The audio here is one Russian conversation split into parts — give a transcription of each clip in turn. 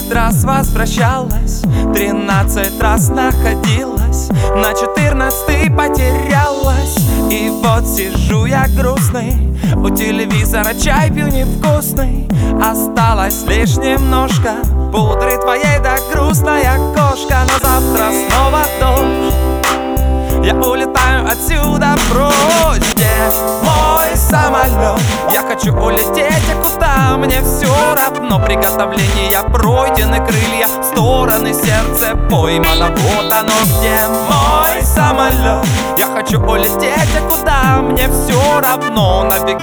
13 раз возвращалась, 13 раз находилась, на 14-й потерялась. И вот сижу я грустный, у телевизора чай пью невкусный. Осталось лишь немножко пудры твоей, да грустная кошка. Но завтра снова дождь, я улетаю отсюда прочь. Где мой самолет? Я хочу улететь, а куда? Мне все равно. Приготовления пройдены, крылья в стороны, сердце поймано, вот оно. Где мой самолет? Я хочу улететь, а куда? Мне все равно. Набег...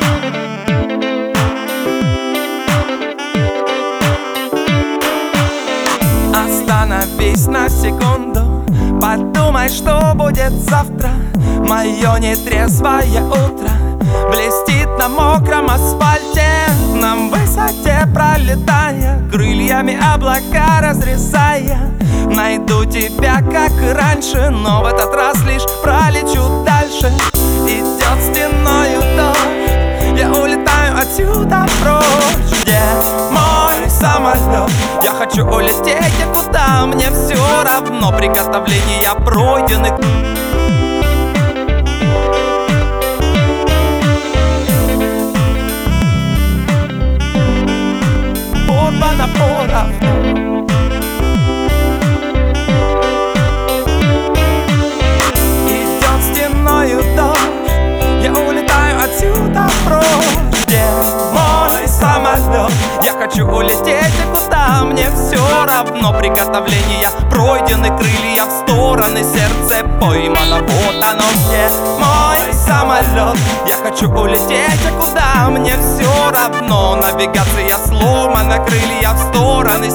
Остановись на секунду, подумай, что будет завтра. Мое нетрезвое утро блестит на мокром асфальте, на высоте пролетая, крыльями облака разрезая. Найду тебя, как и раньше, но в этот раз лишь пролечу дальше. Идет стеною дождь, я улетаю отсюда прочь. Где мой самолет? Я хочу улететь, а куда? Мне все равно. Приготовления пройдены. Порвано поровну. Идет стеною дождь, я улетаю отсюда прочь. Где мой самолет? Я хочу улететь, а куда? Мне все равно. Приготовления пройдены, крылья в стороны, сердце поймано, вот оно. Где мой самолет? Я хочу улететь, а куда? Мне все равно. Навигация сломана, крылья в стороны.